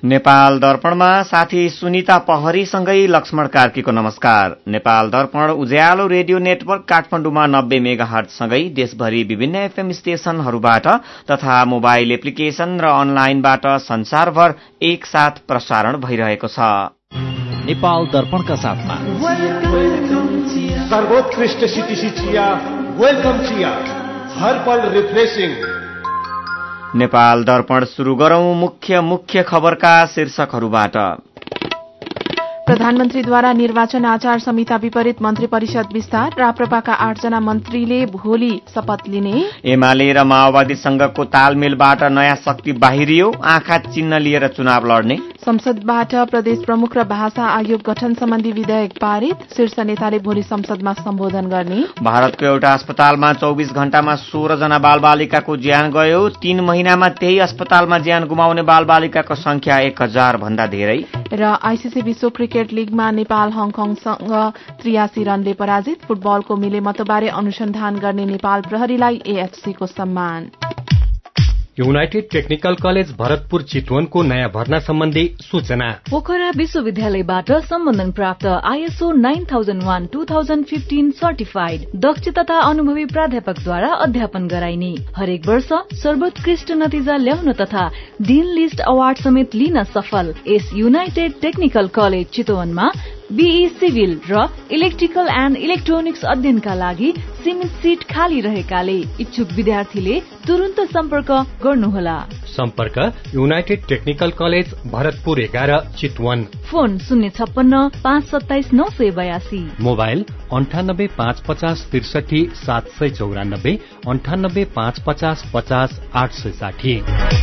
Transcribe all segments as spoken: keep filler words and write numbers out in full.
नेपाल दर्पणमा साथी सुनिता पहरीसँगै लक्ष्मण कार्कीको नमस्कार। नेपाल दर्पण उज्यालो रेडियो नेटवर्क काठमाडौँमा नब्बे मेगाहर्जसँगै देशभरि विभिन्न एफएम स्टेशनहरूबाट तथा मोबाइल एप्लिकेशन र अनलाइनबाट संसारभर एकसाथ प्रसारण भइरहेको छ। नेपाल दर्पणका साथमा सर्वोत्कृष्ट सिटिसी चिया, वेलकम चिया, हर पल रिफ्रेशिङ। नेपाल दर्पण सुरु गरौं मुख्य मुख्य खबरका शीर्षकहरूबाट। प्रधानमन्त्रीद्वारा निर्वाचन आचार संहिता विपरीत मन्त्री परिषद विस्तार, राप्रपाका आठजना मन्त्रीले भोलि शपथ लिने। एमाले र माओवादीसँगको तालमेलबाट नयाँ शक्ति बाहिरियो, आँखा चिन्ह लिएर चुनाव लड्ने। संसदबाट प्रदेश प्रमुख र भाषा आयोग गठन सम्बन्धी विधेयक पारित, शीर्ष नेताले भोलि संसदमा सम्बोधन गर्ने। भारतको एउटा अस्पतालमा चौबिस घण्टामा सोह्र जना बालबालिकाको ज्यान गयो, तीन महिनामा त्यही अस्पतालमा ज्यान गुमाउने बालबालिकाको संख्या एक हजार भन्दा धेरै। र आईसीसी विश्व क्रिकेट लीगमा नेपाल हङकङसँग त्रियासी रनले पराजित, फुटबलको मिलेमतोबारे अनुसन्धान गर्ने नेपाल प्रहरीलाई एएफसीको सम्मान। युनाइटेड टेक्निकल कलेज भरतपुर चितवनको नयाँ भर्ना सम्बन्धी सूचना। पोखरा विश्वविद्यालयबाट सम्बन्धन प्राप्त ISO nine thousand one two thousand fifteen certified दक्ष तथा अनुभवी प्राध्यापकद्वारा अध्यापन गराइने, हरेक वर्ष सर्वोत्कृष्ट नतिजा ल्याउन तथा डिन लिस्ट अवार्ड समेत लिन सफल यस युनाइटेड टेक्निकल कलेज चितवनमा बीई सिभिल र इलेक्ट्रिकल एन्ड इलेक्ट्रोनिक्स अध्ययनका लागि सीमित सीट खाली रहेकाले इच्छुक विद्यार्थीले तुरन्त सम्पर्क गर्नुहोला। सम्पर्क युनाइटेड टेक्निकल कलेज भरतपुर एघार चितवन। फोन शून्य छप्पन्न पाँच सत्ताइस नौ सय बयासी। मोबाइल अन्ठानब्बे पाँच पचास त्रिसठी सात सय चौरानब्बे, अन्ठानब्बे पाँच पचास पचास आठ सय साठी।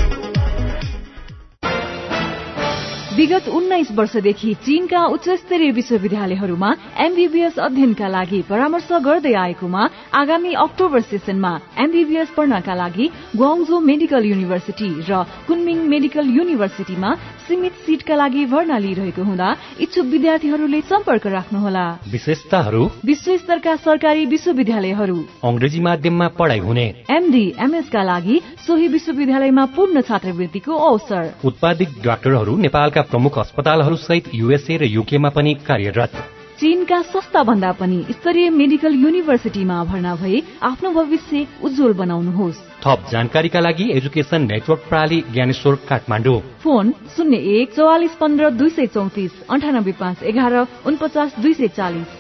विगत उन्नाइस वर्षदेखि चीनका उच्च स्तरीय विश्वविद्यालयहरूमा एमबीबीएस अध्ययनका लागि परामर्श गर्दै आएकोमा आगामी अक्टोबर सेसनमा एमबीबीएस पढ्नका लागि ग्वाङ्जो मेडिकल युनिभर्सिटी र कुनमिङ मेडिकल युनिभर्सिटीमा सीमित सीटका लागि भर्ना लिइरहेको हुँदा इच्छुक विद्यार्थीहरूले सम्पर्क राख्नुहोला। विशेषताहरू: विश्व स्तरका सरकारी विश्वविद्यालयहरू, अंग्रेजी माध्यममा पढाइ हुने, एमडी एमएसका लागि सोही विश्वविद्यालयमा पूर्ण छात्रवृत्तिको अवसर, उत्पादिक डाक्टरहरू नेपालका प्रमुख अस्पतालहरू सहित यूएसए र यूकेमा पनि कार्यरत। चीनका सस्ता भन्दा पनि स्तरीय मेडिकल युनिभर्सिटीमा भर्ना भई आफ्नो भविष्य उज्जवल बनाउनुहोस्। थप जानकारीका लागि एजुकेशन नेटवर्क प्रणाली ज्ञानेश्वर काठमाडौँ। फोन शून्य एक चौवालिस पन्ध्र दुई सय चौतिस, अन्ठानब्बे पाँच एघार उनपचास दुई सय चालिस।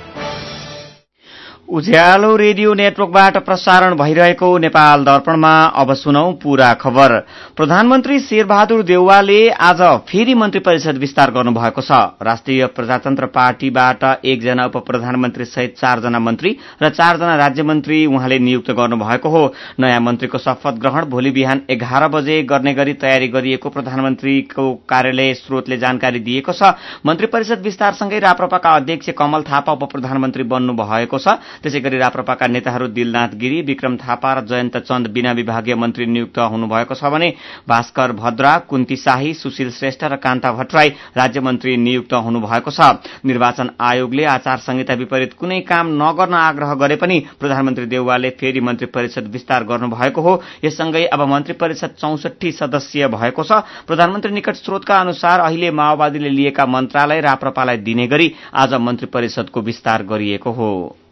उज्यालो रेडियो नेटवर्कबाट प्रसारण भइरहेको नेपाल दर्पणमा अब सुनौ पूरा खबर। प्रधानमन्त्री शेरबहादुर देउवाले आज फेरि मन्त्री परिषद विस्तार गर्नुभएको छ। राष्ट्रिय प्रजातन्त्र पार्टीबाट एकजना उप प्रधानमन्त्री सहित चारजना मन्त्री र चारजना राज्य मन्त्री उहाँले नियुक्त गर्नुभएको हो। नयाँ मन्त्रीको शपथ ग्रहण भोलि बिहान एघार बजे गर्ने गरी तयारी गरिएको प्रधानमन्त्रीको कार्यालय स्रोतले जानकारी दिएको छ। मन्त्री परिषद विस्तारसँगै राप्रपाका अध्यक्ष कमल थापा उप प्रधानमन्त्री बन्नु भएको छ। त्यसै गरी राप्रपाका नेताहरू दिलनाथ गिरी, विक्रम थापा र जयन्त चन्द बिना विभागीय मन्त्री नियुक्त हुनुभएको छ भने भास्कर भद्रा, कुन्ती शाही, सुशील श्रेष्ठ र कान्ता भट्टराई राज्य मन्त्री नियुक्त हुनुभएको छ। निर्वाचन आयोगले आचार संहिता विपरीत कुनै काम नगर्न आग्रह गरे पनि प्रधानमन्त्री देउवाले फेरि मन्त्री परिषद विस्तार गर्नुभएको हो। यससँगै अब मन्त्री परिषद चौसठी सदस्यीय भएको छ। प्रधानमन्त्री निकट स्रोतका अनुसार अहिले माओवादीले लिएका मन्त्रालय राप्रपालाई दिने गरी आज मन्त्री परिषदको विस्तार गरिएको हो।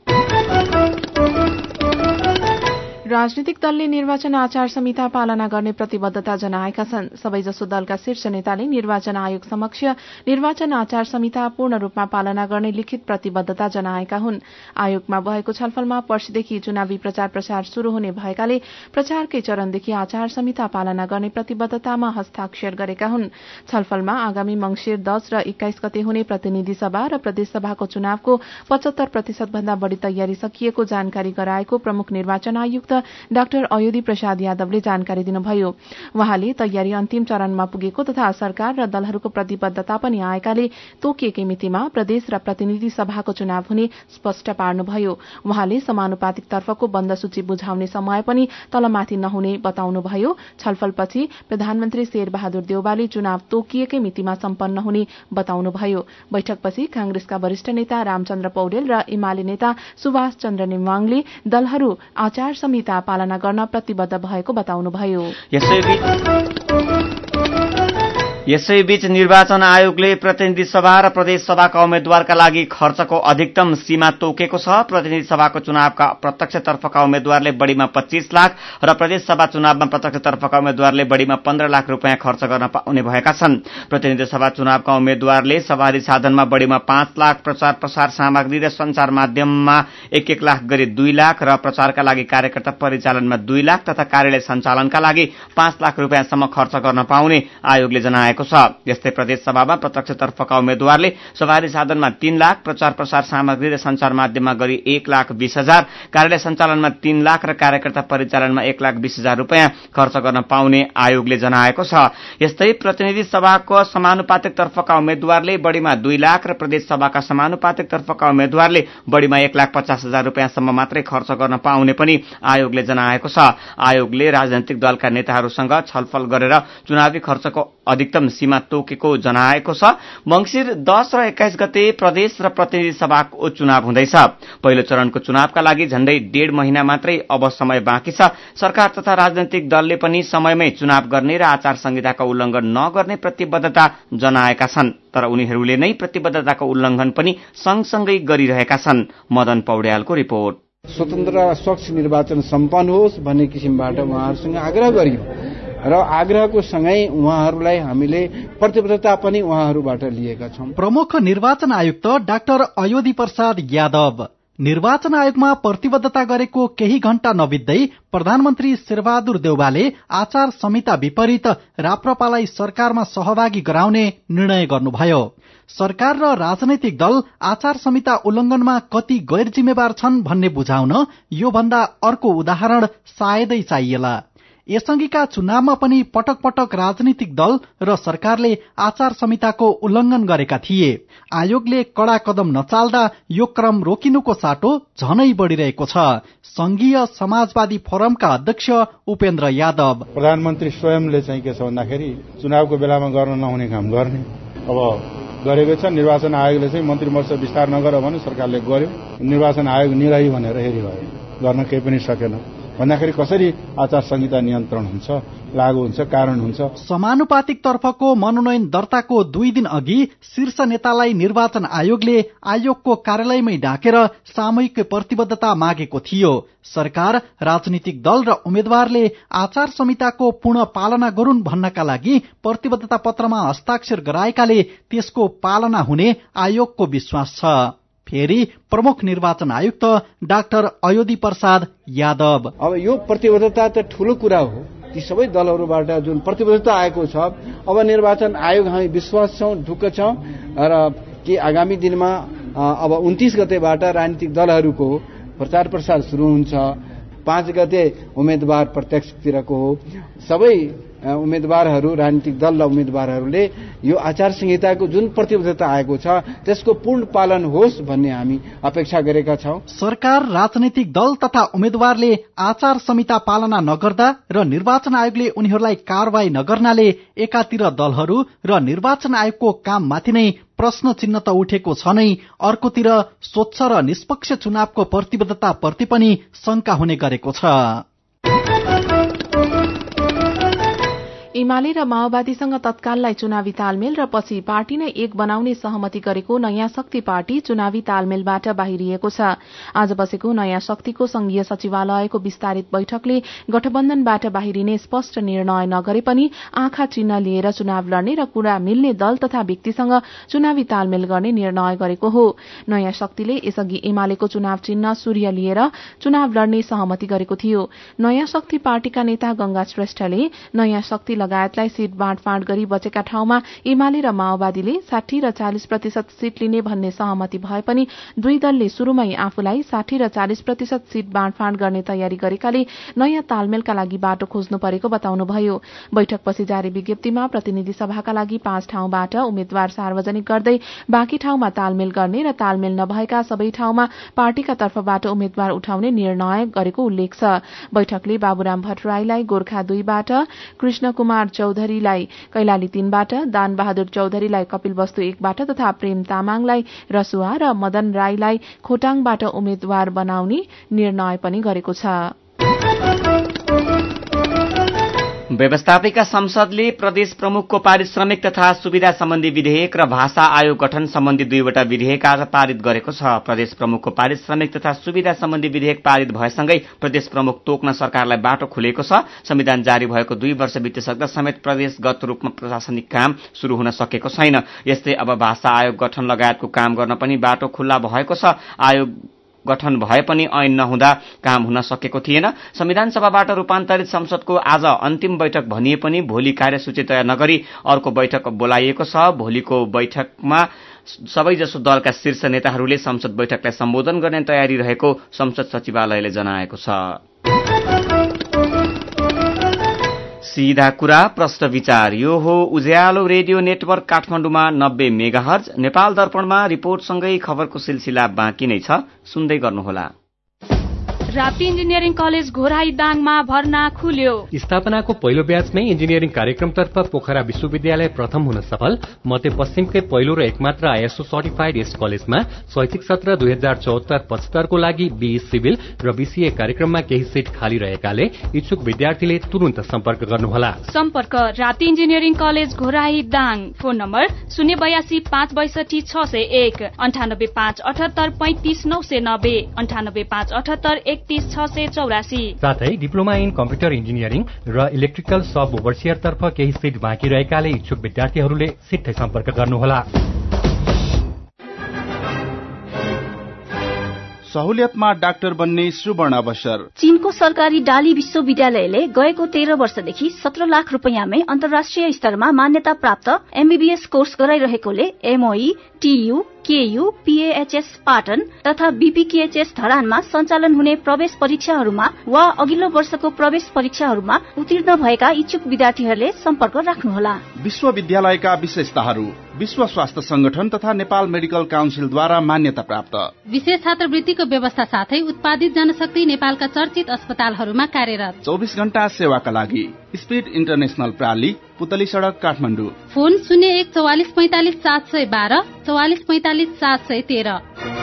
राजनीतिक दलले निर्वाचन आचार संहिता पालना गर्ने प्रतिबद्धता जनाएका छन्। सबैजसो दलका शीर्ष नेताले निर्वाचन आयोग समक्ष निर्वाचन आचार संहिता पूर्ण रूपमा पालना गर्ने लिखित प्रतिबद्धता जनाएका हुन्। आयोगमा भएको छलफलमा पर्सिदेखि चुनावी प्रचार प्रसार शुरू हुने भएकाले प्रचारकै चरणदेखि आचार संहिता पालना गर्ने प्रतिबद्धतामा हस्ताक्षर गरेका हुन्। छलफलमा आगामी मंगिर दस र एक्काइस गते हुने प्रतिनिधि सभा र प्रदेशसभाको चुनावको पचहत्तर प्रतिशत भन्दा बढ़ी तयारी सकिएको जानकारी गराएको प्रमुख निर्वाचन आयुक्त डाक्टर अयोधी प्रसाद यादवले जानकारी दिनुभयो। वहाँले तयारी अन्तिम चरणमा पुगेको तथा सरकार र दलहरूको प्रतिबद्धता पनि आएकाले तोकिएकै मितिमा प्रदेश र प्रतिनिधि सभाको चुनाव हुने स्पष्ट पार्नुभयो। वहाँले समानुपातिक तर्फको बन्द सूची बुझाउने समय पनि तलमाथि नहुने बताउनुभयो। छलफलपछि प्रधानमन्त्री शेरबहादुर देउवाले चुनाव तोकिएकै मितिमा सम्पन्न हुने बताउनुभयो। बैठकपछि कांग्रेसका वरिष्ठ नेता रामचन्द्र पौडेल र एमाले नेता सुभाष चन्द्र नेवाङले दलहरू आचार संहिता पालना गर्न प्रतिबद्ध भएको बताउनुभयो। यसैबीच निर्वाचन आयोगले प्रतिनिधि सभा र प्रदेश सभाका उम्मेद्वारका लागि खर्चको अधिकतम सीमा तोकेको छ। प्रतिनिधि सभाको चुनावका प्रत्यक्षतर्फका उम्मेद्वारले बढ़ीमा पच्चीस लाख र प्रदेश सभा चुनावमा प्रत्यक्षतर्फका उम्मेद्वारले बढ़ीमा पन्ध्र लाख रूपियाँ खर्च गर्न पाउने भएका छन्। प्रतिनिधि सभा चुनावका उम्मेद्वारले सवारी साधनमा बढ़ीमा पाँच लाख, प्रचार प्रसार सामग्री र संचार माध्यममा एक एक लाख गरी दुई लाख र प्रचारका लागि कार्यकर्ता परिचालनमा दुई लाख तथा कार्यालय सञ्चालनका लागि पाँच लाख रूपियाँसम्म खर्च गर्न पाउने आयोगले जनाएको छ। यस्तै प्रदेश सभामा प्रत्यक्षतर्फका उम्मेद्वारले सवारी साधनमा तीन लाख, प्रचार प्रसार सामग्री र संचार माध्यममा गरी एक लाख बीस हजार, कार्यालय सञ्चालनमा तीन लाख र कार्यकर्ता परिचालनमा एक लाख बीस हजार रूपियाँ खर्च गर्न पाउने आयोगले जनाएको छ। यस्तै प्रतिनिधि सभाको समानुपातिक तर्फका उम्मेद्वारले बढ़ीमा दुई लाख र प्रदेश सभाका समानुपातिक तर्फका उम्मेद्वारले बढ़ीमा एक लाख पचास हजार रूपियाँसम्म मात्रै खर्च गर्न पाउने पनि आयोगले जनाएको छ। आयोगले राजनैतिक दलका नेताहरूसँग छलफल गरेर चुनावी खर्चको अधिकतम सीमा तोकेको जनाएको छ। मंसिर दस र एक्काइस गते प्रदेश र प्रतिनिधि सभाको चुनाव हुँदैछ। पहिलो चरणको चुनावका लागि झण्डै डेढ़ महिना मात्रै अब समय बाँकी छ। सरकार तथा राजनैतिक दलले पनि समयमै चुनाव गर्ने र आचार संहिताका उल्लंघन नगर्ने प्रतिबद्धता जनाएका छन्, तर उनीहरूले नै प्रतिबद्धताको उल्लंघन पनि सँगसँगै गरिरहेका छन्। मदन पौड्यालको रिपोर्ट। स्वतन्त्र र स्वच्छ निर्वाचन सम्पन्न होस् भन्ने किसिमबाट उहाँहरूसँग आग्रह गरियो र आग्रहको सँगै उहाँहरूलाई हामीले प्रतिबद्धता पनि उहाँहरूबाट लिएका छौं। प्रमुख निर्वाचन आयुक्त डाक्टर अयोधी प्रसाद यादव निर्वाचन आयोगमा प्रतिबद्धता गरेको केही घण्टा नबित्दै प्रधानमन्त्री शेरबहादुर देउवाले आचार संहिता विपरीत राप्रपालाई सरकारमा सहभागी गराउने निर्णय गर्नुभयो। सरकार र राजनैतिक दल आचार संहिता उल्लंघनमा कति गैर जिम्मेवार छन् भन्ने बुझाउन यो भन्दा अर्को उदाहरण सायदै चाहिएला। यसअघिका चुनावमा पनि पटक पटक राजनीतिक दल र सरकारले आचार संहिताको उल्लंघन गरेका थिए। आयोगले कड़ा कदम नचाल्दा यो क्रम रोकिनुको साटो झनै बढ़िरहेको छ। संघीय समाजवादी फोरमका अध्यक्ष उपेन्द्र यादव प्रधानमन्त्री स्वयंले चाहिँ के छ भन्दाखेरि चुनावको बेलामा गर्न नहुने काम गर्ने अब गरेको छ। निर्वाचन आयोगले चाहिँ मन्त्रीमण्डल विस्तार नगर भने सरकारले गर्यो। निर्वाचन आयोग निरही भनेर हेरि भयो, गर्न केही पनि सकेन भन्दाखेरि कसरी आचार संहिता नियन्त्रण हुन्छ, लागू हुन्छ, कारण हुन्छ। समानुपातिक तर्फको मनोनयन दर्ताको दुई दिन अघि शीर्ष नेतालाई निर्वाचन आयोगले आयोगको कार्यालयमै डाकेर सामूहिक प्रतिबद्धता मागेको थियो। सरकार, राजनीतिक दल र उम्मेद्वारले आचार संहिताको पूर्ण पालना गरून् भन्नका लागि प्रतिबद्धता पत्रमा हस्ताक्षर गराएकाले त्यसको पालना हुने आयोगको विश्वास छ। फेरि प्रमुख निर्वाचन आयुक्त डाक्टर अयोधी प्रसाद यादव अब यो प्रतिबद्धता त ठूलो कुरा हो। ती सबै दलहरूबाट जुन प्रतिबद्धता आएको छ, अब निर्वाचन आयोग हामी विश्वास छौं, ढुक्क छौं र कि आगामी दिनमा अब उन्तीस गतेबाट राजनीतिक दलहरूको प्रचार प्रसार शुरू हुन्छ। पाँच गते उम्मेद्वार प्रत्यक्षतिरको हो। सबै उम्मेद्वारहरू, राजनीतिक दल र उम्मेद्वारहरूले यो आचार संहिताको जुन प्रतिबद्धता आएको छ त्यसको पूर्ण पालन होस् भन्ने हामी अपेक्षा गरेका छौं। सरकार, राजनीतिक दल तथा उम्मेद्वारले आचार संहिता पालना नगर्दा र निर्वाचन आयोगले उनीहरूलाई कारवाही नगर्नाले एकातिर दलहरू र निर्वाचन आयोगको काममाथि नै प्रश्न चिन्ह त उठेको छ नै, अर्कोतिर स्वच्छ र निष्पक्ष चुनावको प्रतिबद्धता प्रति पनि शंका हुने गरेको छ। एमाले र माओवादीसँग तत्काललाई चुनावी तालमेल र पछि पार्टी नै एक बनाउने सहमति गरेको नयाँ शक्ति पार्टी चुनावी तालमेलबाट बाहिरिएको छ। आज बसेको नयाँ शक्तिको संघीय सचिवालयको विस्तारित बैठकले गठबन्धनबाट बाहिरिने स्पष्ट निर्णय नगरे पनि आँखा चिन्ह लिएर चुनाव लड्ने र कुरा मिल्ने दल तथा व्यक्तिसँग चुनावी तालमेल गर्ने निर्णय गरेको हो। नयाँ शक्तिले यसअघि एमालेको चुनाव चिन्ह सूर्य लिएर चुनाव लड्ने सहमति गरेको थियो। नयाँ शक्ति पार्टीका नेता गंगा श्रेष्ठले नयाँ शक्ति लगायतलाई सीट बाँडफाँड गरी बचेका ठाउँमा एमाले र माओवादीले साठी र चालिस प्रतिशत सीट लिने भन्ने सहमति भए पनि दुई दलले शुरूमै आफूलाई साठी र चालिस प्रतिशत सीट बाँडफाँड गर्ने तयारी गरेकाले नयाँ तालमेलका लागि बाटो खोज्नु परेको बताउनुभयो। बैठकपछि जारी विज्ञप्तिमा प्रतिनिधि सभाका लागि पाँच ठाउँबाट उम्मेद्वार सार्वजनिक गर्दै बाँकी ठाउँमा तालमेल गर्ने र तालमेल नभएका सबै ठाउँमा पार्टीका तर्फबाट उम्मेद्वार उठाउने निर्णय गरेको उल्लेख छ। बैठकले बाबुराम भट्टराईलाई गोर्खा दुईबाट, कृष्ण कुमार चौधरीलाई कैलाली तीनबाट, दान बहादुर चौधरीलाई कपिलवस्तु एकबाट तथा प्रेम तामाङलाई रसुवा र मदन राईलाई खोटाङबाट उम्मेद्वार बनाउने निर्णय पनि गरेको छ। व्यवस्थापिका संसदले प्रदेश प्रमुखको पारिश्रमिक तथा सुविधा सम्बन्धी विधेयक र भाषा आयोग गठन सम्बन्धी दुईवटा विधेयक आज पारित गरेको छ। प्रदेश प्रमुखको पारिश्रमिक तथा सुविधा सम्बन्धी विधेयक पारित भएसँगै प्रदेश प्रमुख तोक्न सरकारलाई बाटो खुलेको छ। संविधान जारी भएको दुई वर्ष बितिसक्दा समेत प्रदेशगत रूपमा प्रशासनिक काम शुरू हुन सकेको छैन। यस्तै अब भाषा आयोग गठन लगायतको काम गर्न पनि बाटो खुल्ला भएको छ। आयोग गठन भए पनि ऐन नहुँदा काम हुन सकेको थिएन। संविधान सभाबाट रूपान्तरित संसदको आज अन्तिम बैठक भनिए पनि भोलि कार्यसूची तयार नगरी अर्को बैठक बोलाइएको छ। भोलिको बैठकमा सबैजसो दलका शीर्ष नेताहरूले संसद बैठकलाई सम्बोधन गर्ने तयारी रहेको संसद सचिवालयले जनाएको छ। सीधा कुरा प्रश्न विचार। यो हो उज्यालो रेडियो नेटवर्क काठमाडौँमा नब्बे मेगाहर्ज, नेपाल दर्पणमा रिपोर्टसँगै खबरको सिलसिला बाँकी नै छ, सुन्दै गर्नुहोला। राप्ती इन्जिनियरिङ कलेज घोराई दाङमा भर्ना खुल्यो। स्थापनाको पहिलो ब्याचमै इन्जिनियरिङ कार्यक्रमतर्फ पोखरा विश्वविद्यालय प्रथम हुन सफल। मध्यपश्चिमकै पहिलो र एकमात्र आइएसओ सर्टिफाइड यस कलेजमा शैक्षिक सत्र दुई हजार चौहत्तर पचहत्तरको लागि बीई सिभिल र बीसीए कार्यक्रममा केही सिट खाली रहेकाले इच्छुक विद्यार्थीले तुरन्त सम्पर्क गर्नुहोला। सम्पर्क Rapti engineering college Ghorai Dang. Phone number शून्य बयासी पाँच बैसठी छ सय एक अन्ठानब्बे पाँच अठहत्तर पैंतिस नौ सय नब्बे अन्ठानब्बे पाँच अठहत्तर एक तीस छ सय चौरासी। साथै डिप्लोमा इन कम्प्युटर इन्जिनियरिङ र इलेक्ट्रिकल सब ओभरसियर तर्फ केही सिट बाँकी रहेकाले इच्छुक विद्यार्थीहरूले सिधै सम्पर्क गर्नुहोला। सहुलियतमा डाक्टर बन्ने सुवर्ण अवसर। चीनको सरकारी डाली विश्वविद्यालयले गएको तेह्र वर्षदेखि सत्र लाख रुपियाँमै अन्तर्राष्ट्रिय स्तरमा मान्यता प्राप्त एमबीबीएस कोर्स गराइरहेकोले MOE, TU, KU, PAHS Patan तथा बीपीकेएचएस धरानमा सञ्चालन हुने प्रवेश परीक्षाहरूमा वा अघिल्लो वर्षको प्रवेश परीक्षाहरूमा उत्तीर्ण भएका इच्छुक विद्यार्थीहरूले सम्पर्क राख्नुहोला। विश्वविद्यालयका विशेषताहरू। विश्व स्वास्थ्य संगठन तथा नेपाल मेडिकल काउन्सिलद्वारा मान्यता प्राप्त। विशेष छात्रवृत्तिको व्यवस्था साथै उत्पादित जनशक्ति नेपालका चर्चित अस्पतालहरूमा कार्यरत। चौबिस घण्टा सेवाका लागि स्पीड इन्टरनेशनल प्राली, पुतली सड़क काठमाडौँ। फोन शून्य एक चौवालिस पैंतालिस सात सय बाह्र चौवालिस पैंतालिस सात सय तेह्र।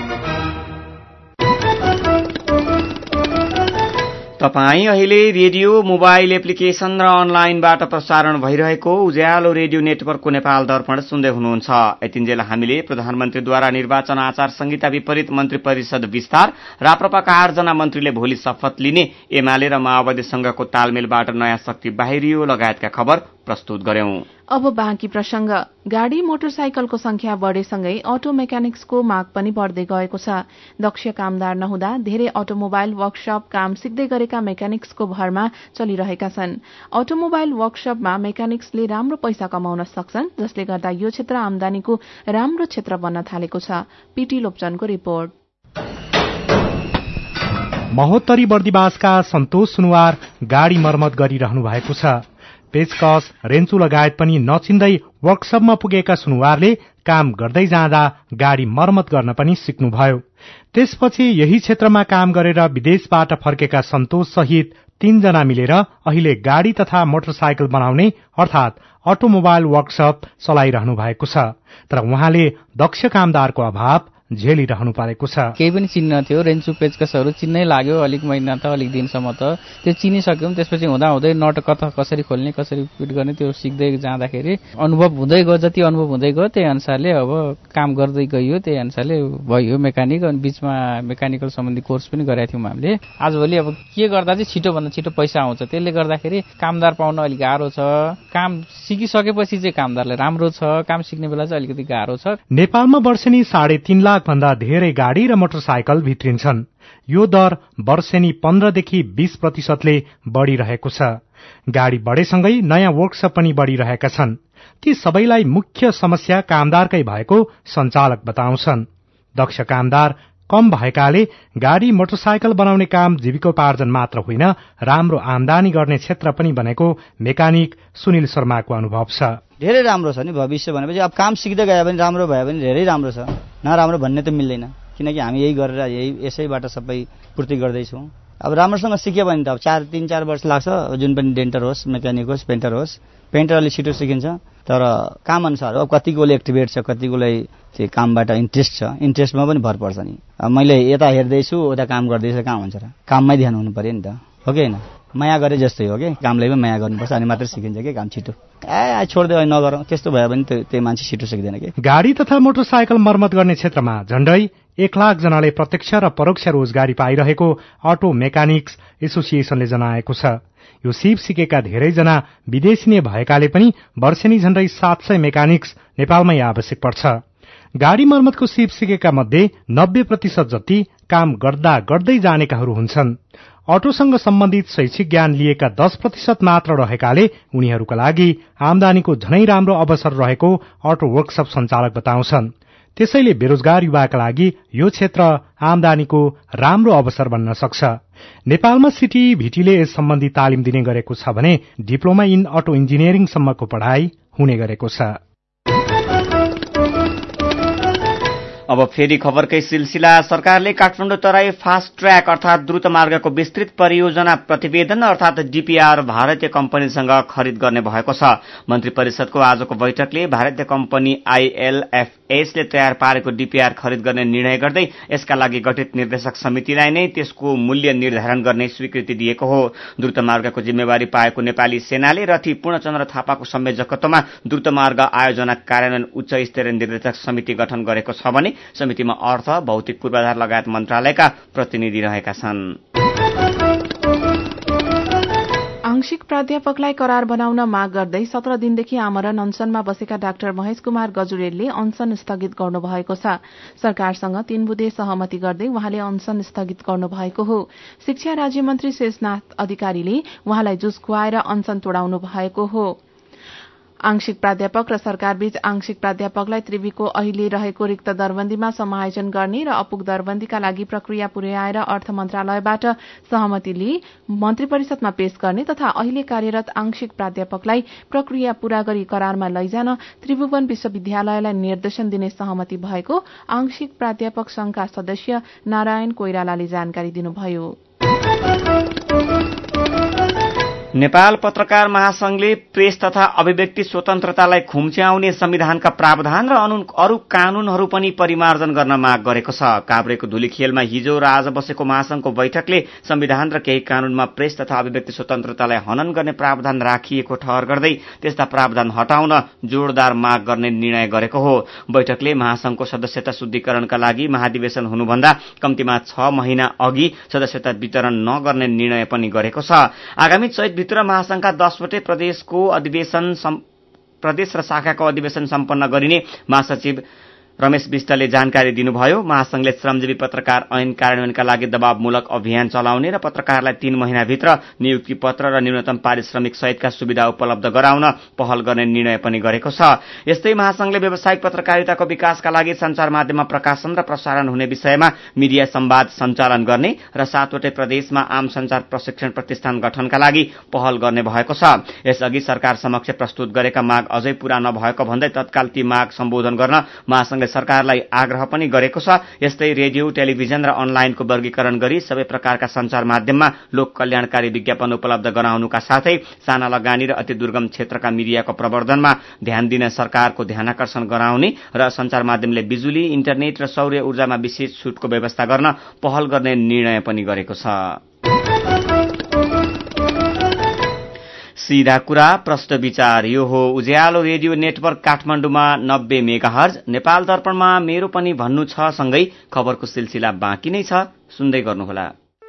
तपाई अहिले रेडियो मोबाइल एप्लिकेशन र अनलाइनबाट प्रसारण भइरहेको उज्यालो रेडियो नेटवर्कको नेपाल दर्पण सुन्दै हुनुहुन्छ। यतिन्जेल हामीले प्रधानमन्त्रीद्वारा निर्वाचन आचार संहिता विपरीत मन्त्री परिषद विस्तार, राप्रपाका आठजना मन्त्रीले भोलि शपथ लिने, एमाले र माओवादीसँगको तालमेलबाट नयाँ शक्ति बाहिरियो लगायतका खबर प्रस्तुत गर्यौं। अब बाँकी प्रसंग। गाड़ी मोटरसाइकलको संख्या बढ़ेसँगै अटो मेकानिक्सको माग पनि बढ़दै गएको छ। दक्ष कामदार नहुँदा धेरै अटोमोबाइल वर्कशप काम सिक्दै गरेका मेकानिक्सको भरमा चलिरहेका छन्। अटोमोबाइल वर्कशपमा मेकानिक्सले राम्रो पैसा कमाउन सक्छन्, जसले गर्दा यो क्षेत्र आमदानीको राम्रो क्षेत्र बन्न थालेको छ। पीटी लोप्चनको रिपोर्ट। महोत्तरी बर्दिवासका सन्तोष सुनुवार गाड़ी मर्मत गरिरहनु भएको छ। पेचकस, रेन्चु लगायत पनि नचिन्दै वर्कशपमा पुगेका सुनुवारले काम गर्दै जाँदा गाड़ी मर्मत गर्न पनि सिक्नुभयो। त्यसपछि यही क्षेत्रमा काम गरेर विदेशबाट फर्केका सन्तोष सहित तीनजना मिलेर अहिले गाड़ी तथा मोटरसाइकल बनाउने अर्थात अटोमोबाइल वर्कशप चलाइरहनु भएको छ। तर उहाँले दक्ष कामदारको अभाव झेलिरहनु परेको छ। केही पनि चिन्न थियो, रेन्चु पेचकसहरू चिन्नै लाग्यो। अलिक महिना त अलिक दिनसम्म त त्यो चिनिसक्यौं। त्यसपछि हुँदा हुँदै नट कता कसरी खोल्ने, कसरी फिट गर्ने त्यो सिक्दै जाँदाखेरि अनुभव हुँदै गयो। जति अनुभव हुँदै गयो त्यही अनुसारले अब काम गर्दै गइयो, त्यही अनुसारले भयो मेकानिक। अनि बीचमा मेकानिकल सम्बन्धी कोर्स पनि गरेका थियौं हामीले। आजभोलि अब के गर्दा चाहिँ छिटो भन्दा छिटो पैसा आउँछ, त्यसले गर्दाखेरि कामदार पाउन अलिक गाह्रो छ। काम सिकिसकेपछि चाहिँ कामदारलाई राम्रो छ, काम सिक्ने बेला चाहिँ अलिकति गाह्रो छ। नेपालमा वर्षेनी साढे तीन लाख भन्दा धेरै गाड़ी र मोटरसाइकल भित्रिन्छन्। यो दर वर्षेनी पन्ध्रदेखि बीस प्रतिशतले बढ़िरहेको छ। गाड़ी बढ़ेसँगै नयाँ वर्कशप पनि बढ़िरहेका छन्। ती सबैलाई मुख्य समस्या कामदारकै भएको सञ्चालक बताउँछन्। दक्ष कामदार कम भएकाले गाड़ी मोटरसाइकल बनाउने काम जीविकोपार्जन मात्र होइन, राम्रो आमदानी गर्ने क्षेत्र पनि बनेको मेकानिक सुनिल शर्माको अनुभव छ। धेरै राम्रो छ नि भविष्य भनेपछि। अब काम सिक्दै गए पनि राम्रो भए पनि धेरै राम्रो छ, नराम्रो भन्ने त मिल्दैन, किनकि हामी यही गरेर यही यसैबाट सबै पूर्ति गर्दैछौँ। अब राम्रोसँग सिक्यो भने त अब चार तीन चार वर्ष लाग्छ। जुन पनि डेन्टर होस्, मेकानिक होस्, पेन्टर होस्। पेन्टर अलिक छिटो सिकिन्छ, तर काम अनुसार अब कतिकोले एक्टिभेट छ, कतिकोलाई त्यो कामबाट इन्ट्रेस्ट छ, इन्ट्रेस्टमा पनि भर पर्छ नि। अब मैले यता हेर्दैछु, उता काम गर्दैछु, कहाँ हुन्छ र? काममै ध्यान हुनु पर्यो नि त, हो कि होइन? माया गरे जस्तै हो कि कामलाई पनि माया गर्नुपर्छ अनि मात्रै सिकिन्छ कि काम छिटो ए छोड्दै नगरौँ त्यस्तो भयो भने त्यो मान्छे छिटो सिक्दैन कि गाडी तथा मोटरसाइकल मर्मत गर्ने क्षेत्रमा झण्डै एक लाख जनाले प्रत्यक्ष र परोक्ष रोजगारी पाइरहेको अटो मेकानिक्स एसोसिएसनले जनाएको छ। यो सिप सिकेका धेरैजना विदेशी नै भएकाले पनि वर्षेनी झण्डै सात सय मेकानिक्स नेपालमै आवश्यक पर्छ। गाडी मर्मतको सिप सिकेका मध्ये नब्बे प्रतिशत जति काम गर्दा गर्दै जानेकाहरू हुन्छन्। अटोसँग सम्बन्धित शैक्षिक ज्ञान लिएका दस प्रतिशत मात्र रहेकाले उनीहरूका लागि आमदानीको झनै राम्रो अवसर रहेको अटो वर्कशप सञ्चालक बताउँछन्। त्यसैले बेरोजगार युवाका लागि यो क्षेत्र आमदानीको राम्रो अवसर बन्न सक्छ। नेपालमा सिटी भिटीले यस सम्बन्धी तालिम दिने गरेको छ भने डिप्लोमा इन अटो इन्जिनियरिङसम्मको पढ़ाई हुने गरेको छ। अब फेरि खबरकै सिलसिला। सरकारले काठमाडौँ तराई फास्ट ट्र्याक अर्थात द्रुत मार्गको विस्तृत परियोजना प्रतिवेदन अर्थात डीपीआर भारतीय कम्पनीसँग खरिद गर्ने भएको छ। मन्त्री परिषदको आजको बैठकले भारतीय कम्पनी आईएलएफएसले तयार पारेको डीपीआर खरिद गर्ने निर्णय गर्दै यसका लागि गठित निर्देशक समितिलाई नै त्यसको मूल्य निर्धारण गर्ने स्वीकृति दिएको हो। द्रुत मार्गको जिम्मेवारी पाएको नेपाली सेनाले रथी पूर्णचन्द्र थापाको संयोजकत्वमा द्रुत मार्ग आयोजना कार्यान्वयन उच्च स्तरीय निर्देशक समिति गठन गरेको छ भने समितिमा अर्थ, भौतिक पूर्वाधार लगायत मन्त्रालयका प्रतिनिधि रहेका छन्। आंशिक प्राध्यापकलाई करार बनाउन माग गर्दै सत्र दिनदेखि आमरण अनसनमा बसेका डाक्टर महेश कुमार गजुरेलले अनसन स्थगित गर्नुभएको छ। सरकारसँग तीन बुँदे सहमति गर्दै उहाँले अनसन स्थगित गर्नुभएको हो। शिक्षा राज्य मन्त्री शेषनाथ अधिकारीले उहाँलाई जुस खुवाएर अनसन तोडाउनु भएको हो। आंशिक प्राध्यापक र सरकारबीच आंशिक प्राध्यापकलाई त्रिवीको अहिले रहेको रिक्त दरबन्दीमा समायोजन गर्ने र अपुग दरबन्दीका लागि प्रक्रिया पुर्याएर अर्थ मन्त्रालयबाट सहमति लिई मन्त्री परिषदमा पेश गर्ने तथा अहिले कार्यरत आंशिक प्राध्यापकलाई प्रक्रिया पूरा गरी करारमा लैजान त्रिभुवन विश्वविद्यालयलाई निर्देशन दिने सहमति भएको आंशिक प्राध्यापक संघका सदस्य नारायण कोइरालाले जानकारी दिनुभयो। नेपाल पत्रकार महासंघले प्रेस तथा अभिव्यक्ति स्वतन्त्रतालाई खुम्च्याउने संविधानका प्रावधान र अरू कानूनहरू पनि परिमार्जन गर्न माग गरेको छ। काभ्रेको धुलीखेलमा हिजो र आज बसेको महासंघको बैठकले संविधान र केही कानूनमा प्रेस तथा अभिव्यक्ति स्वतन्त्रतालाई हनन गर्ने प्रावधान राखिएको ठहर गर्दै त्यस्ता प्रावधान हटाउन जोरदार माग गर्ने निर्णय गरेको हो। बैठकले महासंघको सदस्यता शुद्धिकरणका लागि महाधिवेशन हुनुभन्दा कम्तीमा छ महिना अघि सदस्यता वितरण नगर्ने निर्णय पनि गरेको छ। आगामी चैत भित्र महासंघका दसवटै प्रदेशको अधिवेशन प्रदेश र शाखाको अधिवेशन सम्पन्न गरिने महासचिव रमेश विष्टले जानकारी दिनुभयो। महासंघले श्रमजीवी पत्रकार ऐन कार्यान्वयनका लागि दबावमूलक अभियान चलाउने र पत्रकारलाई तीन महिनाभित्र नियुक्ति पत्र र न्यूनतम पारिश्रमिक सहितका सुविधा उपलब्ध गराउन पहल गर्ने निर्णय पनि गरेको छ। यस्तै महासंघले व्यावसायिक पत्रकारिताको विकासका लागि संचार माध्यममा प्रकाशन र प्रसारण हुने विषयमा मिडिया संवाद सञ्चालन गर्ने र सातवटै प्रदेशमा आम संचार प्रशिक्षण प्रतिष्ठान गठनका लागि पहल गर्ने भएको छ। यसअघि सरकार समक्ष प्रस्तुत गरेका माग अझै पूरा नभएको भन्दै तत्काल ती माग सम्बोधन गर्न महासंघले सरकारलाई आग्रह पनि गरेको छ। यस्तै रेडियो, टेलिभिजन र अनलाइनको वर्गीकरण गरी सबै प्रकारका संचार माध्यममा लोक कल्याणकारी विज्ञापन उपलब्ध गराउनुका साथै साना लगानी र अति दुर्गम क्षेत्रका मिडियाको प्रवर्धनमा ध्यान दिन सरकारको ध्यानाकर्षण गराउने र संचार माध्यमले बिजुली, इन्टरनेट र सौर्य ऊर्जामा विशेष छुटको व्यवस्था गर्न पहल गर्ने निर्णय पनि गरेको छ। सीधा कुरा प्रश्न विचार यो हो उज्यालो रेडियो नेटवर्क काठमाडौँमा नब्बे मेगाहर्ज, नेपाल दर्पणमा मेरो पनि भन्नु छ सँगै खबरको सिलसिला बाँकी नै छ, सुन्दै गर्नुहोला।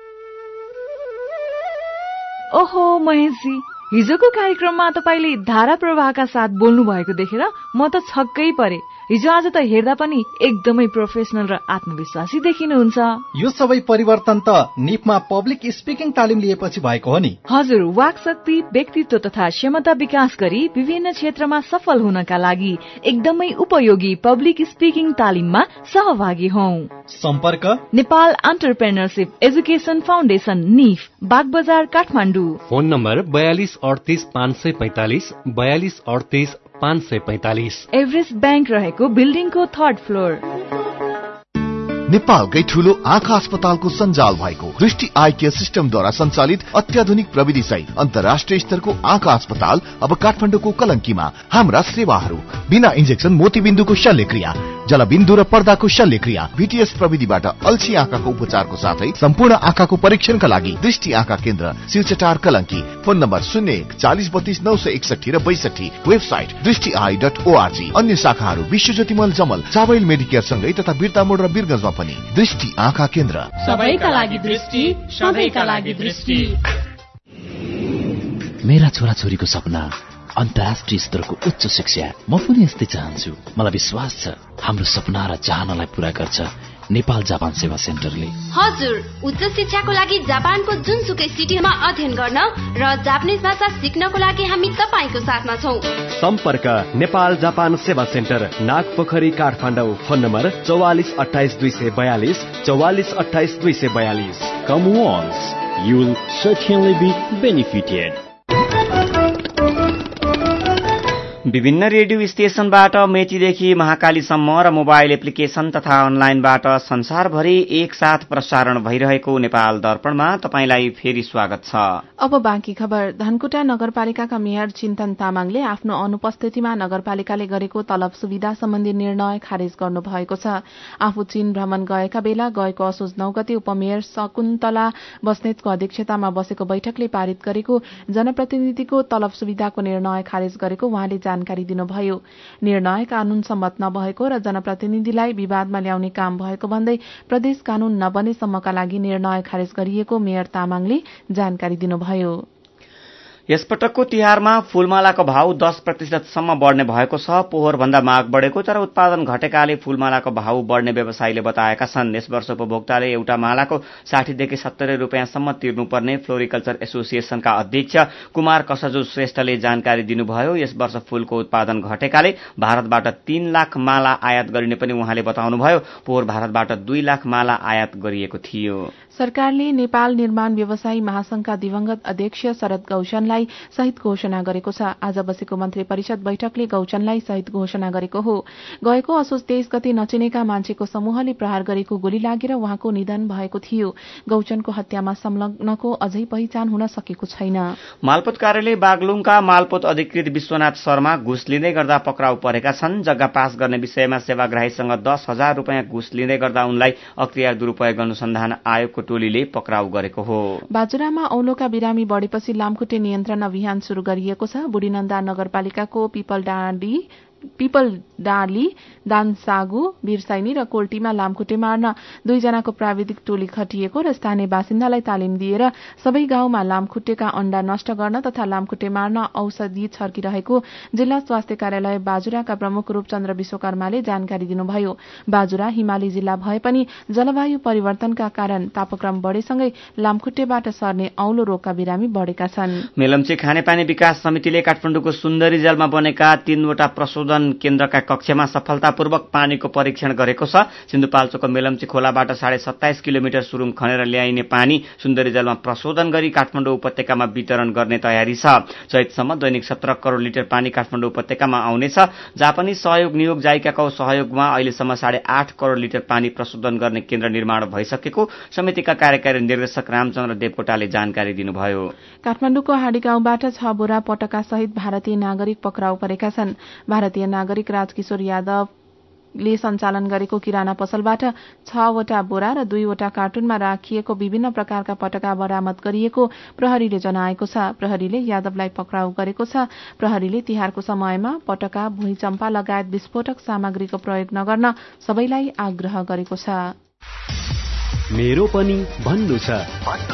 ओहो महेशजी, हिजोको कार्यक्रममा तपाईले धारा प्रवाहका साथ बोल्नु भएको देखेर म त छक्कै परे। हिजो आज त हेर्दा पनि एकदमै प्रोफेसनल र आत्मविश्वासी देखिनुहुन्छ। यो सबै परिवर्तन त निपमा पब्लिक स्पिकिङ तालिम लिएपछि भएको हो नि। हजुर, वाक शक्ति, व्यक्तित्व तथा क्षमता विकास गरी विभिन्न क्षेत्रमा सफल हुनका लागि एकदमै उपयोगी पब्लिक स्पिकिङ तालिममा सहभागी हौं। सम्पर्क Nepal entrepreneurship education foundation NEEF, Bagbazar Kathmandu. Phone number बयालिस अडतिस पाँच सय पैंतालिस बयालिस अडतिस पाँच सय पैंतालिस। एभरेस्ट ब्याङ्क रहेको बिल्डिङको थर्ड फ्लोर। नेपालकै ठूलो आँखा अस्पतालको सञ्जाल भएको दृष्टि आई केयर सिस्टमद्वारा सञ्चालित अत्याधुनिक प्रविधि सहित अन्तर्राष्ट्रिय स्तरको आँखा अस्पताल अब काठमाडौँको कलंकीमा। हाम्रा सेवाहरू बिना इन्जेक्सन मोतीबिन्दुको शल्यक्रिया, जलबिन्दु र पर्दाको शल्यक्रिया भीटीएस प्रविधिबाट अल्छी आँखाको उपचारको साथै सम्पूर्ण आँखाको परीक्षणका लागि दृष्टि आँखा केन्द्र शिवचटार कलंकी। फोन नम्बर शून्य एक चालीस बत्तीस नौ सय एकसठी र बैसठी। वेबसाइट दृष्टि आई डट ओआरजी। अन्य शाखाहरू विश्वज्योति मल जमल, चाबैल मेडिकेयर सँगै तथा बिर्ता मोड र बिरगंजमा पनि। दृष्टि आँखा केन्द्र, सबैका लागि दृष्टि, सबैका लागि दृष्टि। मेरा छोराछोरीको सपना अन्तर्राष्ट्रिय स्तरको उच्च शिक्षा। म पनि यस्तै चाहन्छु। मलाई विश्वास छ हाम्रो सपना र चाहनालाई पूरा गर्छ नेपाल जापान सेवा सेन्टरले। हजुर, उच्च शिक्षाको लागि जापानको जुनसुकै सिटीमा अध्ययन गर्न र जापानिज भाषा सिक्नको लागि हामी तपाईको साथमा छौं। सम्पर्क Nepal Japan Sewa centre, Nagpokhari, Kathmandu. Phone number चौवालिस अठाइस दुई सय बयालिस, चौवालिस अठाइस दुई सय बयालिस। Come once, you will certainly be benefited. विभिन्न रेडियो स्टेशनबाट मेचीदेखि महाकालीसम्म र मोबाइल एप्लिकेशन तथा अनलाइनबाट संसारभरि एकसाथ प्रसारण भइरहेको नेपाल दर्पणमा तपाईंलाई फेरि स्वागत छ। अब बाँकी खबर। धनकुटा नगरपालिकाका मेयर चिन्तन तामाङले आफ्नो अनुपस्थितिमा नगरपालिकाले गरेको तलब सुविधा सम्बन्धी निर्णय खारेज गर्नुभएको छ। आफू चीन भ्रमण गएका बेला गएको असोज नौ गते उपमेयर शकुन्तला बस्नेतको अध्यक्षतामा बसेको बैठकले पारित गरेको जनप्रतिनिधिको तलब सुविधाको निर्णय खारेज गरेको उहाँले जानकारी दिनुभयो। निर्णय कानून सम्मत नभएको र जनप्रतिनिधिलाई विवादमा ल्याउने काम भएको भन्दै प्रदेश कानून नबनेसम्मका लागि निर्णय खारेज गरिएको मेयर तामाङले जानकारी दिनुभयो। यसपटकको तिहारमा फूलमालाको भाव दस प्रतिशतसम्म बढ्ने भएको छ। पोहोर भन्दा माग बढेको तर उत्पादन घटेकाले फूलमालाको भाव बढ्ने व्यवसायीले बताएका छन्। यस वर्ष उपभोक्ताले एउटा मालाको साठीदेखि सत्तरी रुपियाँसम्म तिर्नुपर्ने फ्लोरिकल्चर एसोसिएसनका अध्यक्ष कुमार कसजु श्रेष्ठले जानकारी दिनुभयो। यस वर्ष फूलको उत्पादन घटेकाले भारतबाट तीन लाख माला आयात गरिने पनि उहाँले बताउनुभयो। पोहोर भारतबाट दुई लाख माला आयात गरिएको थियो। सरकारले नेपाल निर्माण व्यवसायी महासंघका दिवंगत अध्यक्ष शरद गौचनलाई शहीद घोषणा गरेको छ। आज बसेको मन्त्री परिषद बैठकले गौचनलाई शहीद घोषणा गरेको हो। गएको असोज तेइस गते नचिनेका मान्छेको समूहले प्रहार गरेको गोली लागेर उहाँको निधन भएको थियो। गौचनको हत्यामा संलग्नको अझै पहिचान हुन सकेको छैन। मालपोत कार्यालय बागलुङका मालपोत अधिकृत विश्वनाथ शर्मा घुस लिँदै गर्दा पक्राउ परेका छन्। जग्गा पास गर्ने विषयमा सेवाग्राहीसँग दस हजार रुपियाँ घुस लिँदै गर्दा उनलाई अख्तियार दुरूपयोग अनुसन्धान आयोगको टोलीले पक्राउ गरेको हो। बाजुरामा औलोका बिरामी बढेपछि लामखुट्टे नियन्त्रण अभियान शुरू गरिएको छ। बुढीनन्दा नगरपालिकाको पिपलडाँडी पिपलडाँडी दानसागु बिरसाइनी र कोल्टीमा लामखुट्टे मार्न दुईजनाको प्राविधिक टोली खटिएको र स्थानीय बासिन्दालाई तालिम दिएर सबै गाउँमा लामखुट्टेका अण्डा नष्ट गर्न तथा लामखुट्टे मार्न औषधि छर्किरहेको जिल्ला स्वास्थ्य कार्यालय बाजुराका प्रमुख रूपचन्द्र विश्वकर्माले जानकारी दिनुभयो। बाजुरा हिमाली जिल्ला भए पनि जलवायु परिवर्तनका कारण तापक्रम बढेसँगै लामखुट्टेबाट सर्ने औलो रोगका बिरामी बढेका छन्। मेलम्ची खानेपानी विकास समितिले काठमाडौँको सुन्दरी जलमा बनेका तीनवटा प्रशोधन केन्द्रका कक्षमा सफलतापूर्वक पानीको परीक्षण गरेको छ। सिन्धुपाल्चोकको मेलम्ची खोलाबाट साढे सत्ताइस किलोमिटर सुरुङ खनेर ल्याइने पानी सुन्दरी जलमा प्रशोधन गरी काठमाडौँ उपत्यकामा वितरण गर्ने तयारी छ। चैतसम्म दैनिक सत्र करोड़ लिटर पानी काठमाडौँ उपत्यकामा आउनेछ। जापानी सहयोग नियोग जाइकाको सहयोगमा अहिलेसम्म साढे आठ करोड़ लिटर पानी प्रशोधन गर्ने केन्द्र निर्माण भइसकेको समितिका कार्यकारी निर्देशक रामचन्द्र देवकोटाले जानकारी दिनुभयो। काठमाडौँको हाडी गाउँबाट छ बोरा पटका सहित भारतीय नागरिक पक्राउ परेका छन्। भारतीय नागरिक राजकिशोर यादवले सञ्चालन गरेको किराना पसलबाट छवटा बोरा र दुईवटा कार्टुनमा राखिएको विभिन्न प्रकारका पटका बरामद गरिएको प्रहरीले जनाएको छ। प्रहरीले यादवलाई पक्राउ गरेको छ। प्रहरीले तिहारको समयमा पटका, भुइँचम्पा लगायत विस्फोटक सामग्रीको प्रयोग नगर्न सबैलाई आग्रह गरेको छ। मेरो पनि भन्नु छ।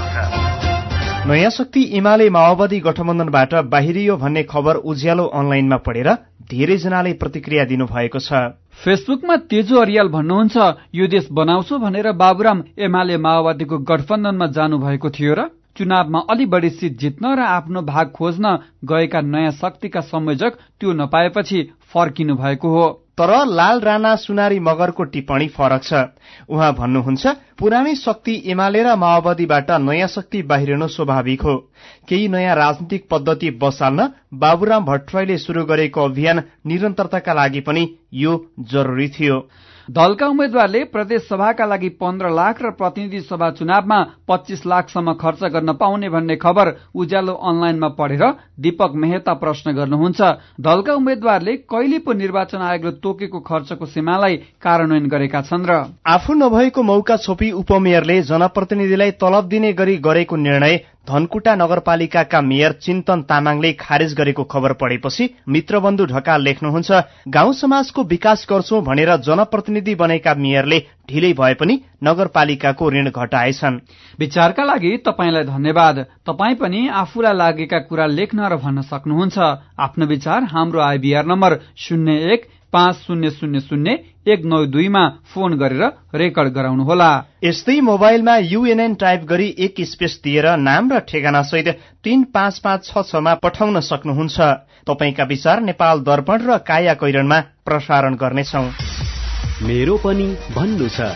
नयाँ शक्ति एमाले माओवादी गठबन्धनबाट बाहिरियो भन्ने खबर उज्यालो अनलाइनमा पढेर धेरैजनाले प्रतिक्रिया दिनुभएको छ। फेसबुकमा तेजु अरियाल भन्नुहुन्छ, यो देश बनाउँछु भनेर बाबुराम एमाले माओवादीको गठबन्धनमा जानुभएको थियो र चुनावमा अलि बढी सिट जित्न र आफ्नो भाग खोज्न गएका नयाँ शक्तिका संयोजक त्यो नपाएपछि फर्किनु भएको हो। तर लाल राणा सुनारी मगरको टिप्पणी फरक छ। उहाँ भन्नुहुन्छ, पुरानै शक्ति एमाले र माओवादीबाट नयाँ शक्ति बाहिरिनु स्वाभाविक हो। केही नयाँ राजनीतिक पद्धति बसाल्न बाबुराम भट्टराईले शुरू गरेको अभियान निरन्तरताका लागि पनि यो जरुरी थियो। दलका उम्मेद्वारले प्रदेश सभाका लागि पन्ध्र लाख र प्रतिनिधि सभा चुनावमा पच्चीस लाखसम्म खर्च गर्न पाउने भन्ने खबर उज्यालो अनलाइनमा पढेर दीपक मेहता प्रश्न गर्नुहुन्छ। दलका उम्मेद्वारले कहिले पो निर्वाचन आयोगले तोकेको खर्चको सीमालाई कार्यान्वयन गरेका छन् र आफू नभएको मौका छोपी उपमेयरले जनप्रतिनिधिलाई तलब दिने गरी गरेको निर्णय धनकुटा नगरपालिकाका मेयर चिन्तन तामाङले खारेज गरेको खबर पढेपछि मित्रबन्धु ढकाल लेख्नुहुन्छ, गाउँ समाजको विकास गर्छौं भनेर जनप्रतिनिधि बनेका मेयरले ढिलै भए पनि नगरपालिकाको ऋण घटाएछन्। विचारका लागि तपाईंलाई धन्यवाद। तपाई पनि आफूलाई लागेका कुरा लेख्न र भन्न सक्नुहुन्छ। आफ्नो विचार हाम्रो आइबीआर नम्बर शून्य एक पाँच शून्य शून्य शून्य एक नौ दुईमा फोन गरेर रेकर्ड गराउनुहोला। यस्तै मोबाइलमा यूएनएन टाइप गरी एक स्पेस दिएर नाम र ठेगाना सहित तीन पाँच पाँच छ छमा पठाउन सक्नुहुन्छ। तपाईका विचार नेपाल दर्पण र काया कैरनमा प्रसारण गर्नेछौ। मेरो पनि भन्नु छ।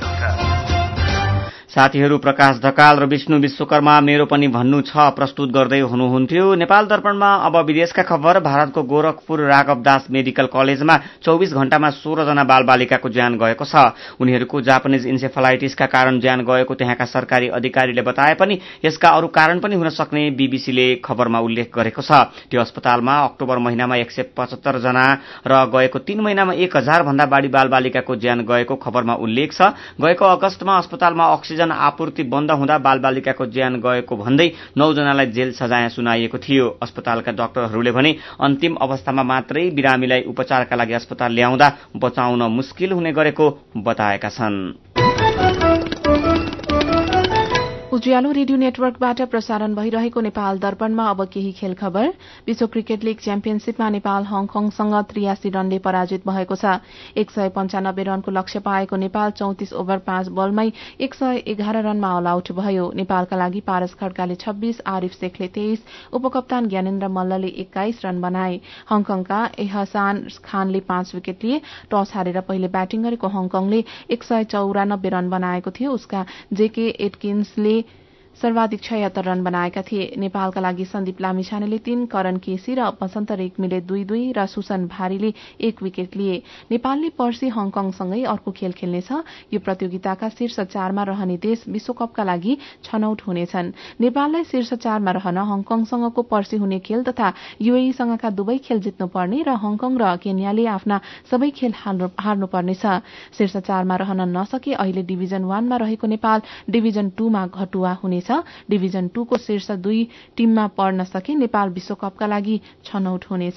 साथीहरू प्रकाश ढकाल र विष्णु विश्वकर्मा मेरो पनि भन्नु छ प्रस्तुत गर्दै हुनुहुन्थ्यो। नेपाल दर्पणमा अब विदेशका खबर। भारतको गोरखपुर राघवदास मेडिकल कलेजमा चौबीस घण्टामा सोह्र जना बालबालिकाको ज्यान गएको छ। उनीहरूको जापानिज इन्सेफलाइटिसका कारण ज्यान गएको त्यहाँका सरकारी अधिकारीले बताए पनि यसका अरू कारण पनि हुन सक्ने बीबीसीले खबरमा उल्लेख गरेको छ। त्यो अस्पतालमा अक्टोबर महिनामा एक सय पचहत्तर जना र गएको तीन महिनामा एक हजार भन्दा बढी बालबालिकाको ज्यान गएको खबरमा उल्लेख छ। गएको अगस्तमा अस्पतालमा अक्सिजन आपूर्ति बन्द हुँदा बालबालिकाको ज्यान गएको भन्दै नौ जनालाई जेल सजाय सुनाइएको थियो। अस्पतालका डाक्टरहरूले भने अन्तिम अवस्थामा मात्रै बिरामीलाई उपचारका लागि अस्पताल ल्याउँदा बचाउन मुस्किल हुने गरेको बताएका छन्। उज्यालो रेडियो नेटवर्कबाट प्रसारण भइरहेको नेपाल दर्पणमा अब केही खेल खबर। विश्व क्रिकेट लीग च्याम्पियनशीपमा नेपाल हङकङसँग त्रियासी रनले पराजित भएको छ। एक सय पञ्चानब्बे रनको लक्ष्य पाएको नेपाल चौतिस ओभर पाँच बलमै एक सय एघार रनमा अल आउट भयो। नेपालका लागि पारस खड्काले छब्बीस, आरिफ शेखले तेइस, उपकप्तान ज्ञानेन्द्र मल्लले एक्काइस रन बनाए। हङकङका एहसान खानले पाँच विकेट लिए। टस हारेर पहिले ब्याटिङ गरेको हङकङले एक सय चौरानब्बे रन बनाएको थियो। उसका जेके एटकिन्सले सर्वाधिक छयत्तर रन बनाएका थिए। नेपालका लागि सन्दीप लामिछानेले तीन, करण केसी र वसन्त रेग्मीले दुई दुई र सुसन भारीले एक विकेट लिए। नेपालले पर्सि हङकङसँगै अर्को खेल खेल्नेछ। यो प्रतियोगिताका शीर्ष चारमा रहने देश विश्वकपका लागि छनौट हुनेछन्। नेपाललाई शीर्ष चारमा रहन हङकङसँगको पर्सि हुने खेल तथा यूएईसँगका दुवै खेल जित्नुपर्ने र हङकङ र केन्याले आफ्ना सबै खेल हार्नुपर्नेछ। शीर्ष चारमा रहन नसके अहिले डिभिजन वानमा रहेको नेपाल डिभिजन टूमा घटुवा हुनेछ। डिभिजन टू को शीर्ष दुई टीममा पर्न सके नेपाल विश्वकपका लागि छनौट हुनेछ।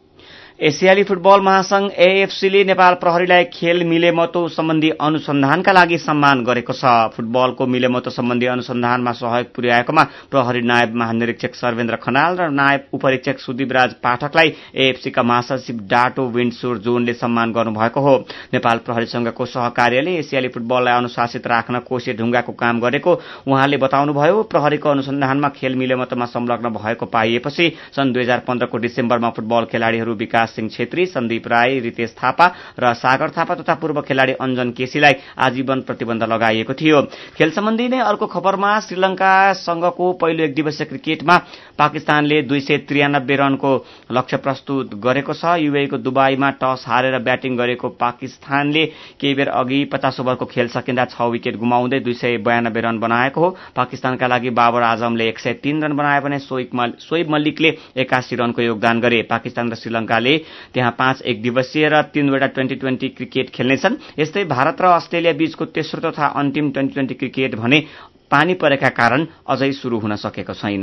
एसियाली फुटबल महासंघ एएफसीले नेपाल प्रहरीलाई खेल मिलेमतो सम्बन्धी अनुसन्धानका लागि सम्मान गरेको छ। फुटबलको मिलेमतो सम्बन्धी अनुसन्धानमा सहयोग पुर्याएकोमा प्रहरी नायब महानिरीक्षक सर्वेन्द्र खनाल र नायब उपरीक्षक सुदीपराज पाठकलाई एएफसीका महासचिव डाटो विन्डसोर जोनले सम्मान गर्नुभएको हो। नेपाल प्रहरीसँगको सहकार्यले एसियाली फुटबललाई अनुशासित राख्न कोसे ढुङ्गाको काम गरेको उहाँले बताउनुभयो। प्रहरीको अनुसन्धानमा खेल मिलेमतोमा संलग्न भएको पाइएपछि सन् दुई हजार पन्ध्रको डिसेम्बरमा फुटबल खेलाड़ीहरू विकास सिंह छेत्री, सन्दीप राई, रितेश थापा र सागर थापा तथा पूर्व खेलाड़ी अञ्जन केसीलाई आजीवन प्रतिबन्ध लगाइएको थियो। खेल सम्बन्धी नै अर्को खबरमा श्रीलंकासँगको पहिलो एक दिवसीय क्रिकेटमा पाकिस्तानले दुई सय त्रियानब्बे रनको लक्ष्य प्रस्तुत गरेको छ। युएईको दुबईमा टस हारेर ब्याटिङ गरेको पाकिस्तानले केही बेर अघि पचास ओभरको खेल सकिँदा छ विकेट गुमाउँदै दुई सय बयानब्बे रन बनाएको हो। पाकिस्तानका लागि बाबर आजमले एक सय तीन रन बनाए भने सोइब मल्लिकले एकासी रनको योगदान गरे। पाकिस्तान र श्रीलंकाले त्यहाँ पाँच एक दिवसीय र तीनवटा ट्वेन्टी ट्वेन्टी क्रिकेट खेल्नेछन्। यस्तै भारत र अस्ट्रेलिया बीचको तेस्रो तथा अन्तिम ट्वेन्टी ट्वेन्टी क्रिकेट भने पानी परेका कारण अझै शुरू हुन सकेको छैन।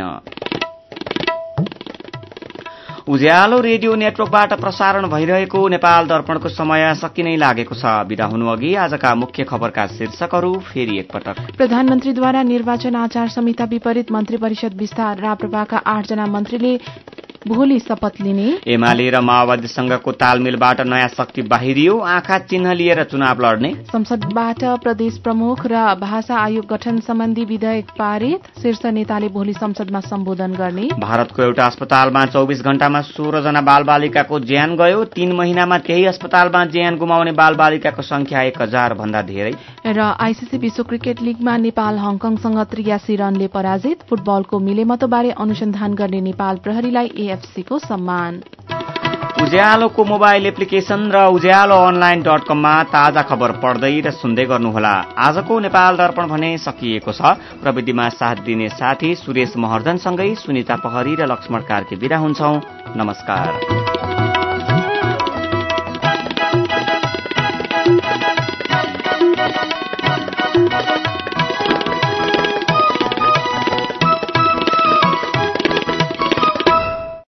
उज्यालो रेडियो नेटवर्कबाट प्रसारण भइरहेको नेपाल दर्पणको समय सकिनै लागेको छ। बिदा हुनु अघि आजका मुख्य खबरका शीर्षकहरू फेरि एकपटक। प्रधानमन्त्रीद्वारा निर्वाचन आचार संहिता विपरीत मन्त्री परिषद विस्तार। राप्रपाका आठजना मन्त्रीले भोलि शपथ लिने। एमाले र माओवादीसँगको तालमेलबाट नयाँ शक्ति बाहिरियो। आँखा चिन्ह लिएर चुनाव लड्ने। संसदबाट प्रदेश प्रमुख र भाषा आयोग गठन सम्बन्धी विधेयक पारित। शीर्ष नेताले भोलि संसदमा सम्बोधन गर्ने। भारतको एउटा अस्पतालमा चौबिस घण्टामा सोह्र जना बालबालिकाको ज्यान गयो। तीन महिनामा त्यही अस्पतालमा ज्यान गुमाउने बालबालिकाको संख्या एक हजार भन्दा धेरै। र आइसीसी विश्व क्रिकेट लीगमा नेपाल हङकङसँग त्रियासी रनले पराजित। फुटबलको मिलेमतोबारे अनुसन्धान गर्ने नेपाल प्रहरीलाई एएफसी को सम्मान। उज्यालोको मोबाइल एप्लिकेशन र उज्यालो अनलाइन डट कममा ताजा खबर पढ्दै र सुन्दै गर्नुहोला। आजको नेपाल दर्पण भने सकिएको छ। प्रविधिमा साथ दिने साथी सुरेश महर्जनसँगै सुनिता पहरी र लक्ष्मण कार्की बिदा हुन्छौं। नमस्कार।